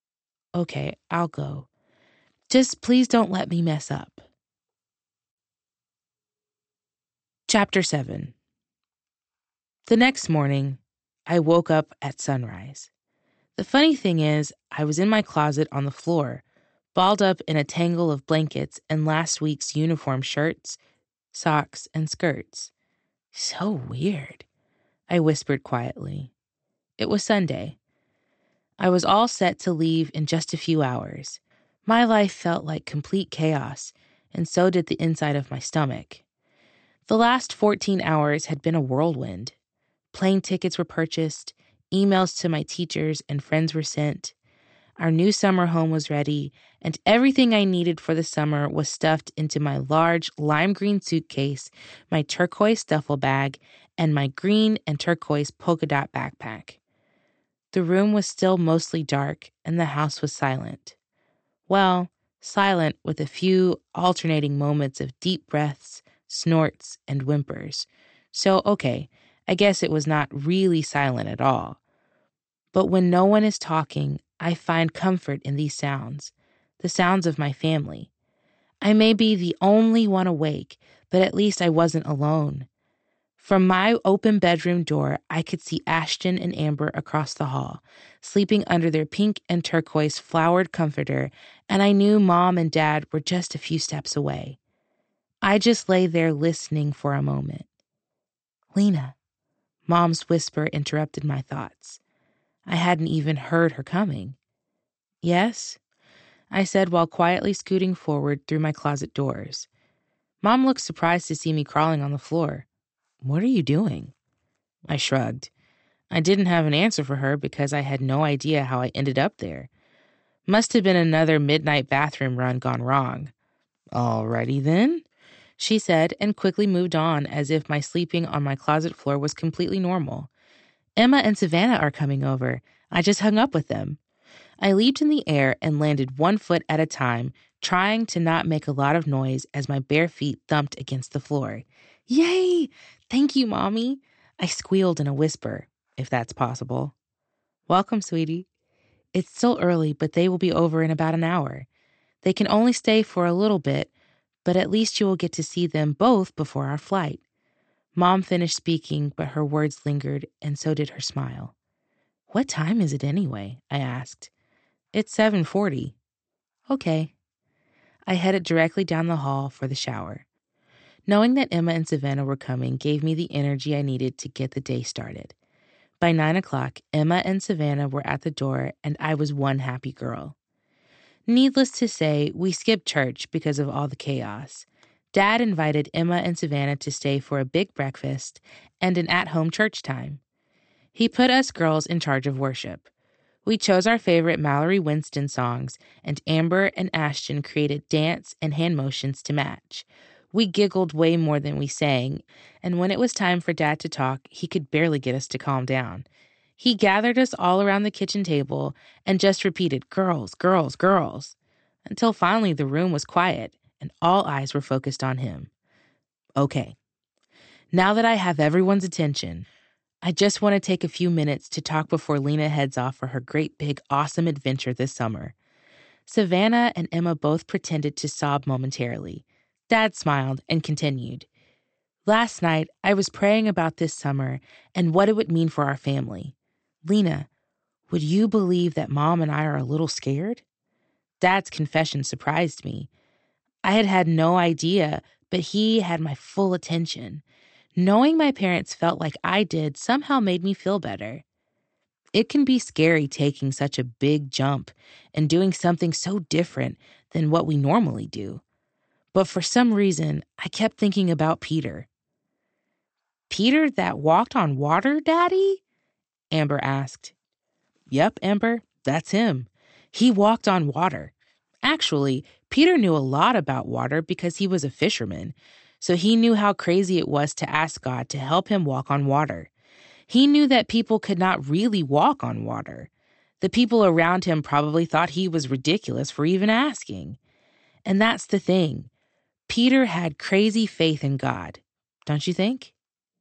Okay, I'll go. Just please don't let me mess up. Chapter seven. The next morning, I woke up at sunrise. The funny thing is, I was in my closet on the floor, balled up in a tangle of blankets and last week's uniform shirts, socks, and skirts. So weird, I whispered quietly. It was Sunday. I was all set to leave in just a few hours. My life felt like complete chaos, and so did the inside of my stomach. The last fourteen hours had been a whirlwind. Plane tickets were purchased, emails to my teachers and friends were sent. Our new summer home was ready, and everything I needed for the summer was stuffed into my large lime green suitcase, my turquoise duffel bag, and my green and turquoise polka dot backpack. The room was still mostly dark, and the house was silent. Well, silent with a few alternating moments of deep breaths, snorts, and whimpers. So, okay, I guess it was not really silent at all. But when no one is talking, I find comfort in these sounds, the sounds of my family. I may be the only one awake, but at least I wasn't alone. From my open bedroom door, I could see Ashton and Amber across the hall, sleeping under their pink and turquoise flowered comforter, and I knew Mom and Dad were just a few steps away. I just lay there listening for a moment. "Lena," Mom's whisper interrupted my thoughts. I hadn't even heard her coming. "Yes?" I said while quietly scooting forward through my closet doors. Mom looked surprised to see me crawling on the floor. "What are you doing?" I shrugged. I didn't have an answer for her because I had no idea how I ended up there. Must have been another midnight bathroom run gone wrong. Alrighty then, she said, and quickly moved on as if my sleeping on my closet floor was completely normal. Emma and Savannah are coming over. I just hung up with them. I leaped in the air and landed one foot at a time, trying to not make a lot of noise as my bare feet thumped against the floor. Yay! Thank you, Mommy. I squealed in a whisper, if that's possible. Welcome, sweetie. It's still early, but they will be over in about an hour. They can only stay for a little bit, but at least you will get to see them both before our flight. Mom finished speaking, but her words lingered, and so did her smile. What time is it anyway? I asked. It's seven forty. Okay. I headed directly down the hall for the shower. Knowing that Emma and Savannah were coming gave me the energy I needed to get the day started. By nine o'clock, Emma and Savannah were at the door, and I was one happy girl. Needless to say, we skipped church because of all the chaos. Dad invited Emma and Savannah to stay for a big breakfast and an at-home church time. He put us girls in charge of worship. We chose our favorite Mallory Winston songs, and Amber and Ashton created dance and hand motions to match. We giggled way more than we sang, and when it was time for Dad to talk, he could barely get us to calm down. He gathered us all around the kitchen table and just repeated, girls, girls, girls, until finally the room was quiet and all eyes were focused on him. Okay, now that I have everyone's attention, I just want to take a few minutes to talk before Lena heads off for her great big awesome adventure this summer. Savannah and Emma both pretended to sob momentarily. Dad smiled and continued. Last night, I was praying about this summer and what it would mean for our family. Lena, would you believe that Mom and I are a little scared? Dad's confession surprised me. I had had no idea, but he had my full attention. Knowing my parents felt like I did somehow made me feel better. It can be scary taking such a big jump and doing something so different than what we normally do. But for some reason, I kept thinking about Peter. Peter that walked on water, Daddy? Amber asked. Yep, Amber, that's him. He walked on water. Actually, Peter knew a lot about water because he was a fisherman, so he knew how crazy it was to ask God to help him walk on water. He knew that people could not really walk on water. The people around him probably thought he was ridiculous for even asking. And that's the thing. Peter had crazy faith in God, don't you think?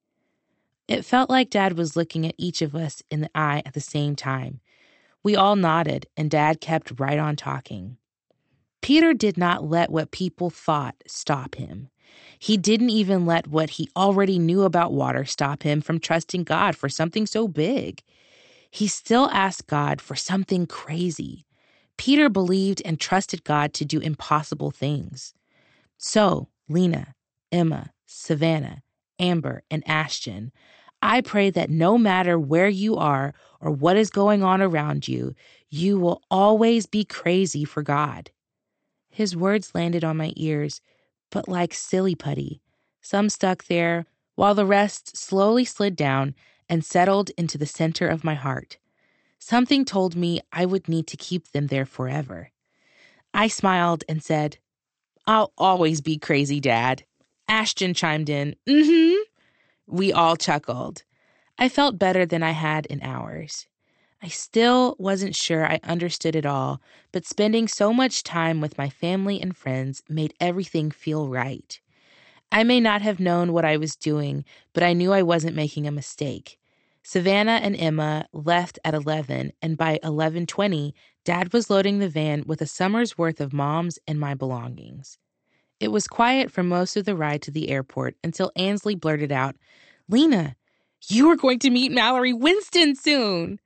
It felt like Dad was looking at each of us in the eye at the same time. We all nodded, and Dad kept right on talking. Peter did not let what people thought stop him. He didn't even let what he already knew about water stop him from trusting God for something so big. He still asked God for something crazy. Peter believed and trusted God to do impossible things. So, Lena, Emma, Savannah, Amber, and Ashton, I pray that no matter where you are or what is going on around you, you will always be crazy for God. His words landed on my ears, but like silly putty. Some stuck there, while the rest slowly slid down and settled into the center of my heart. Something told me I would need to keep them there forever. I smiled and said, I'll always be crazy, Dad. Ashton chimed in, mm-hmm. We all chuckled. I felt better than I had in hours. I still wasn't sure I understood it all, but spending so much time with my family and friends made everything feel right. I may not have known what I was doing, but I knew I wasn't making a mistake. Savannah and Emma left at eleven, and by eleven twenty, Dad was loading the van with a summer's worth of Mom's and my belongings. It was quiet for most of the ride to the airport until Ansley blurted out, Lena, you are going to meet Mallory Winston soon.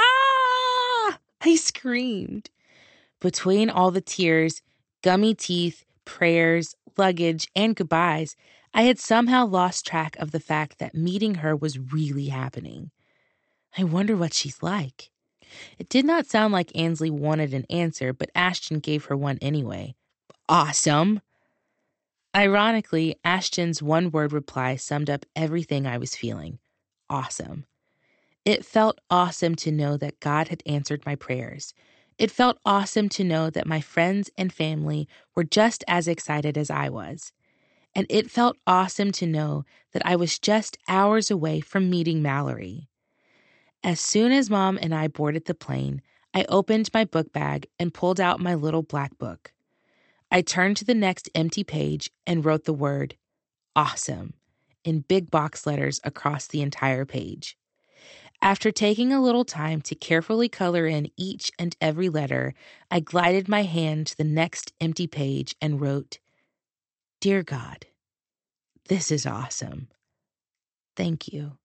Ah! I screamed. Between all the tears, gummy teeth, prayers, luggage, and goodbyes, I had somehow lost track of the fact that meeting her was really happening. I wonder what she's like. It did not sound like Ansley wanted an answer, but Ashton gave her one anyway. Awesome! Ironically, Ashton's one-word reply summed up everything I was feeling. awesome. It felt awesome to know that God had answered my prayers. It felt awesome to know that my friends and family were just as excited as I was. And it felt awesome to know that I was just hours away from meeting Mallory. As soon as Mom and I boarded the plane, I opened my book bag and pulled out my little black book. I turned to the next empty page and wrote the word, awesome, in big box letters across the entire page. After taking a little time to carefully color in each and every letter, I glided my hand to the next empty page and wrote, Dear God, this is awesome. Thank you.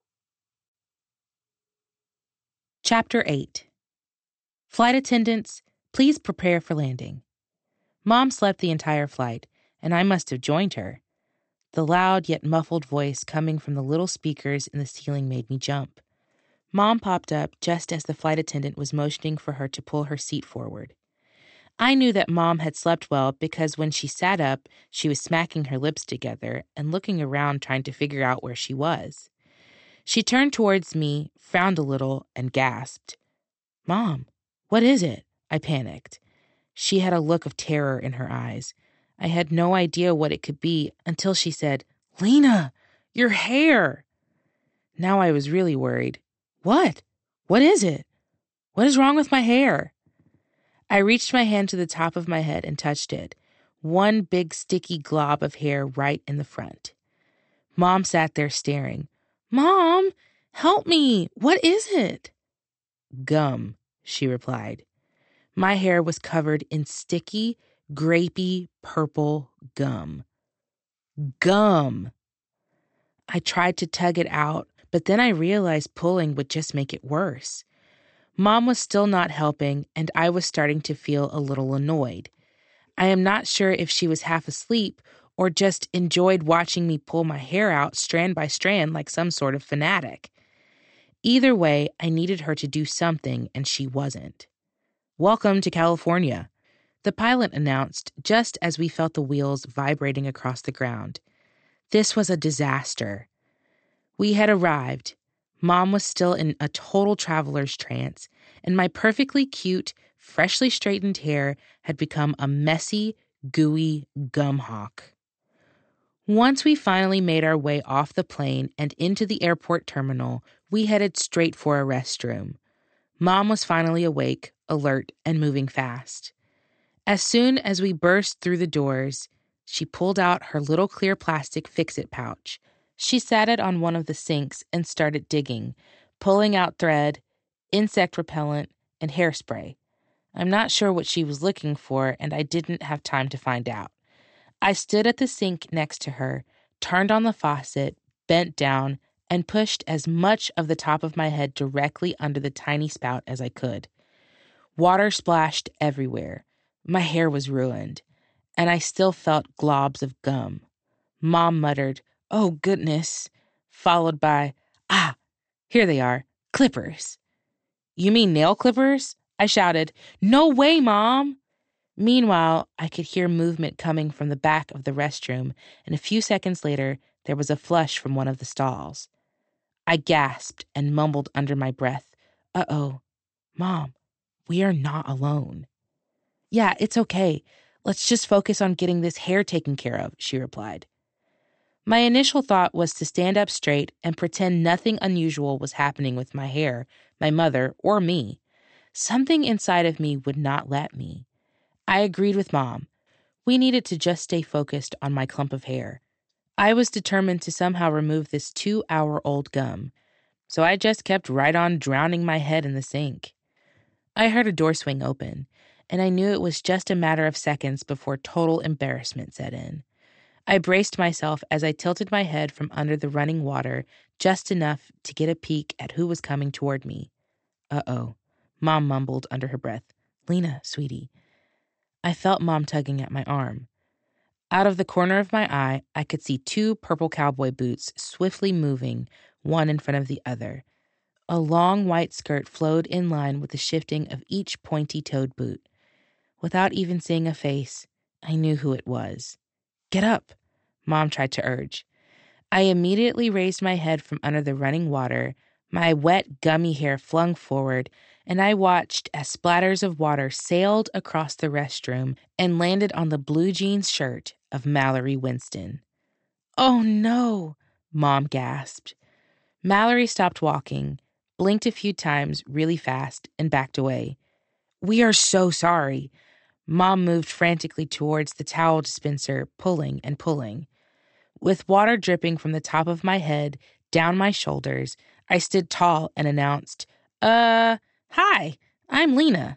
Chapter eight. Flight attendants, please prepare for landing. Mom slept the entire flight, and I must have joined her. The loud yet muffled voice coming from the little speakers in the ceiling made me jump. Mom popped up just as the flight attendant was motioning for her to pull her seat forward. I knew that Mom had slept well because when she sat up, she was smacking her lips together and looking around trying to figure out where she was. She turned towards me, frowned a little, and gasped. Mom, what is it? I panicked. She had a look of terror in her eyes. I had no idea what it could be until she said, Lena, your hair. Now I was really worried. What? What is it? What is wrong with my hair? I reached my hand to the top of my head and touched it. One big sticky glob of hair right in the front. Mom sat there staring. Mom, help me. What is it? Gum, she replied. My hair was covered in sticky, grapey, purple gum. Gum! I tried to tug it out, but then I realized pulling would just make it worse. Mom was still not helping, and I was starting to feel a little annoyed. I am not sure if she was half asleep or just enjoyed watching me pull my hair out strand by strand like some sort of fanatic. Either way, I needed her to do something, and she wasn't. Welcome to California, the pilot announced just as we felt the wheels vibrating across the ground. This was a disaster. We had arrived. Mom was still in a total traveler's trance, and my perfectly cute, freshly straightened hair had become a messy, gooey gum hawk. Once we finally made our way off the plane and into the airport terminal, we headed straight for a restroom. Mom was finally awake, alert, and moving fast. As soon as we burst through the doors, she pulled out her little clear plastic fix-it pouch. She sat it on one of the sinks and started digging, pulling out thread, insect repellent, and hairspray. I'm not sure what she was looking for, and I didn't have time to find out. I stood at the sink next to her, turned on the faucet, bent down, and pushed as much of the top of my head directly under the tiny spout as I could. Water splashed everywhere. My hair was ruined, and I still felt globs of gum. Mom muttered, "Oh, goodness," followed by, "Ah, here they are, clippers." "You mean nail clippers?" I shouted. "No way, Mom!" Meanwhile, I could hear movement coming from the back of the restroom, and a few seconds later, there was a flush from one of the stalls. I gasped and mumbled under my breath, "Uh-oh, Mom, we are not alone." "Yeah, it's okay. Let's just focus on getting this hair taken care of," she replied. My initial thought was to stand up straight and pretend nothing unusual was happening with my hair, my mother, or me. Something inside of me would not let me. I agreed with Mom. We needed to just stay focused on my clump of hair. I was determined to somehow remove this two-hour-old gum, so I just kept right on drowning my head in the sink. I heard a door swing open, and I knew it was just a matter of seconds before total embarrassment set in. I braced myself as I tilted my head from under the running water just enough to get a peek at who was coming toward me. "Uh-oh," Mom mumbled under her breath. "Lena, sweetie." I felt Mom tugging at my arm. Out of the corner of my eye, I could see two purple cowboy boots swiftly moving, one in front of the other. A long white skirt flowed in line with the shifting of each pointy-toed boot. Without even seeing a face, I knew who it was. "Get up," Mom tried to urge. I immediately raised my head from under the running water, my wet, gummy hair flung forward, and I watched as splatters of water sailed across the restroom and landed on the blue jeans shirt of Mallory Winston. "Oh no," Mom gasped. Mallory stopped walking, blinked a few times really fast, and backed away. "We are so sorry." Mom moved frantically towards the towel dispenser, pulling and pulling. With water dripping from the top of my head down my shoulders, I stood tall and announced, Uh, hi, I'm Lena."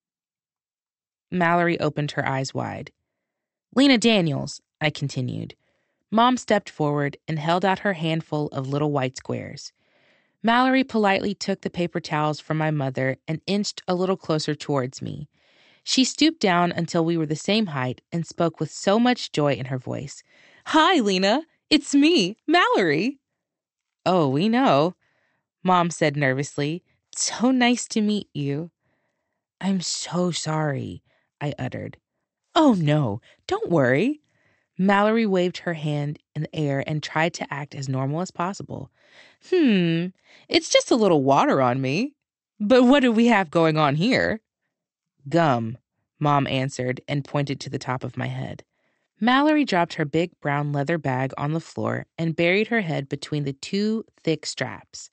Mallory opened her eyes wide. "Lena Daniels," I continued. Mom stepped forward and held out her handful of little white squares. Mallory politely took the paper towels from my mother and inched a little closer towards me. She stooped down until we were the same height and spoke with so much joy in her voice. "Hi, Lena. It's me, Mallory." "Oh, we know," Mom said nervously. "So nice to meet you." "I'm so sorry," I uttered. "Oh, no, don't worry." Mallory waved her hand in the air and tried to act as normal as possible. Hmm, it's just a little water on me. But what do we have going on here?" "Gum," Mom answered and pointed to the top of my head. Mallory dropped her big brown leather bag on the floor and buried her head between the two thick straps.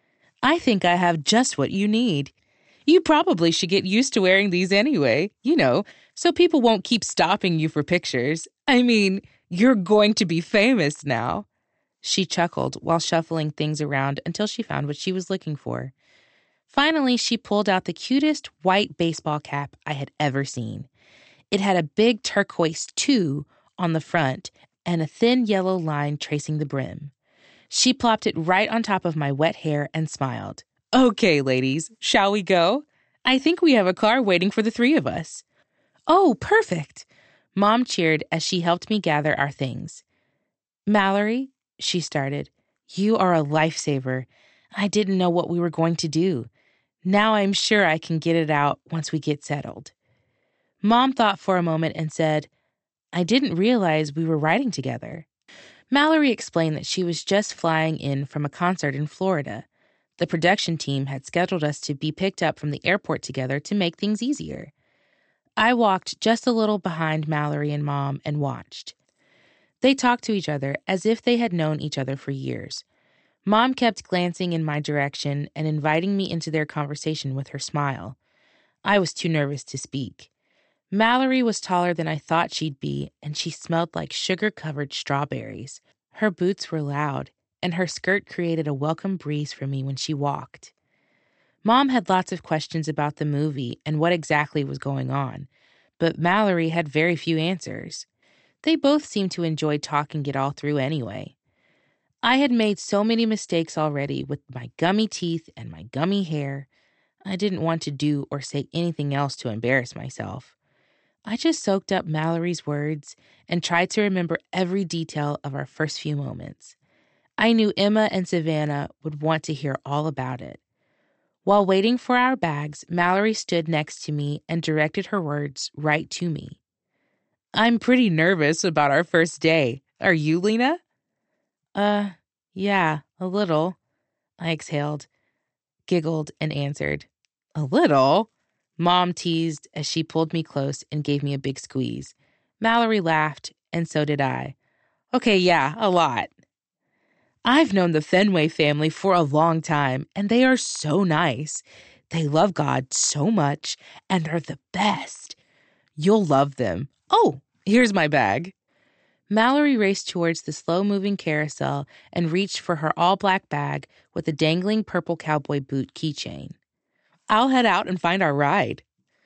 "I think I have just what you need. You probably should get used to wearing these anyway, you know, so people won't keep stopping you for pictures. I mean, you're going to be famous now." She chuckled while shuffling things around until she found what she was looking for. Finally, she pulled out the cutest white baseball cap I had ever seen. It had a big turquoise two on the front and a thin yellow line tracing the brim. She plopped it right on top of my wet hair and smiled. "Okay, ladies, shall we go? I think we have a car waiting for the three of us." "Oh, perfect." Mom cheered as she helped me gather our things. "Mallory," she started, "you are a lifesaver. I didn't know what we were going to do. Now I'm sure I can get it out once we get settled." Mom thought for a moment and said, "I didn't realize we were riding together." Mallory explained that she was just flying in from a concert in Florida. The production team had scheduled us to be picked up from the airport together to make things easier. I walked just a little behind Mallory and Mom and watched. They talked to each other as if they had known each other for years. Mom kept glancing in my direction and inviting me into their conversation with her smile. I was too nervous to speak. Mallory was taller than I thought she'd be, and she smelled like sugar-covered strawberries. Her boots were loud, and her skirt created a welcome breeze for me when she walked. Mom had lots of questions about the movie and what exactly was going on, but Mallory had very few answers. They both seemed to enjoy talking it all through anyway. I had made so many mistakes already with my gummy teeth and my gummy hair. I didn't want to do or say anything else to embarrass myself. I just soaked up Mallory's words and tried to remember every detail of our first few moments. I knew Emma and Savannah would want to hear all about it. While waiting for our bags, Mallory stood next to me and directed her words right to me. "I'm pretty nervous about our first day. Are you, Lena?" Uh, yeah, a little," I exhaled, giggled, and answered. "A little?" Mom teased as she pulled me close and gave me a big squeeze. Mallory laughed, and so did I. "Okay, yeah, a lot." "I've known the Fenway family for a long time, and they are so nice. They love God so much and are the best. You'll love them. Oh, here's my bag." Mallory raced towards the slow-moving carousel and reached for her all-black bag with a dangling purple cowboy boot keychain. "I'll head out and find our ride."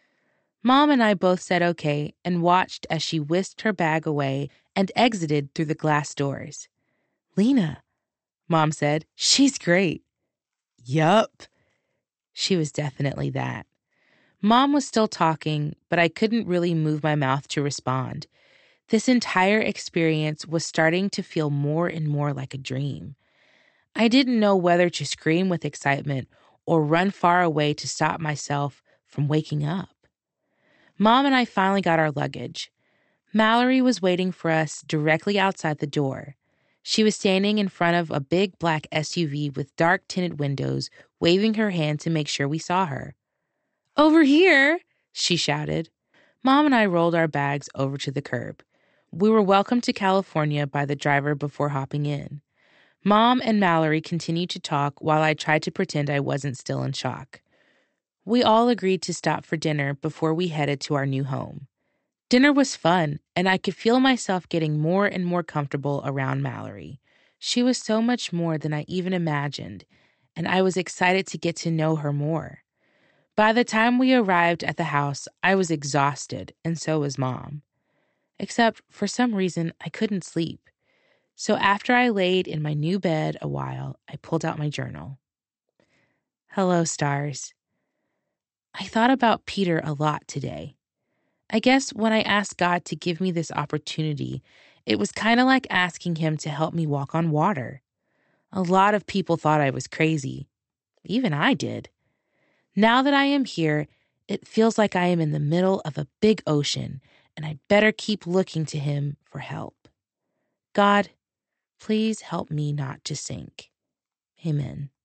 Mom and I both said okay and watched as she whisked her bag away and exited through the glass doors. "Lena," Mom said, "she's great." "Yup." She was definitely that. Mom was still talking, but I couldn't really move my mouth to respond. This entire experience was starting to feel more and more like a dream. I didn't know whether to scream with excitement or run far away to stop myself from waking up. Mom and I finally got our luggage. Mallory was waiting for us directly outside the door. She was standing in front of a big black S U V with dark tinted windows, waving her hand to make sure we saw her. "Over here!" she shouted. Mom and I rolled our bags over to the curb. We were welcomed to California by the driver before hopping in. Mom and Mallory continued to talk while I tried to pretend I wasn't still in shock. We all agreed to stop for dinner before we headed to our new home. Dinner was fun, and I could feel myself getting more and more comfortable around Mallory. She was so much more than I even imagined, and I was excited to get to know her more. By the time we arrived at the house, I was exhausted, and so was Mom. Except, for some reason, I couldn't sleep. So after I laid in my new bed a while, I pulled out my journal. Hello, stars. I thought about Peter a lot today. I guess when I asked God to give me this opportunity, it was kind of like asking him to help me walk on water. A lot of people thought I was crazy. Even I did. Now that I am here, it feels like I am in the middle of a big ocean, and I better keep looking to him for help. God, please help me not to sink. Amen.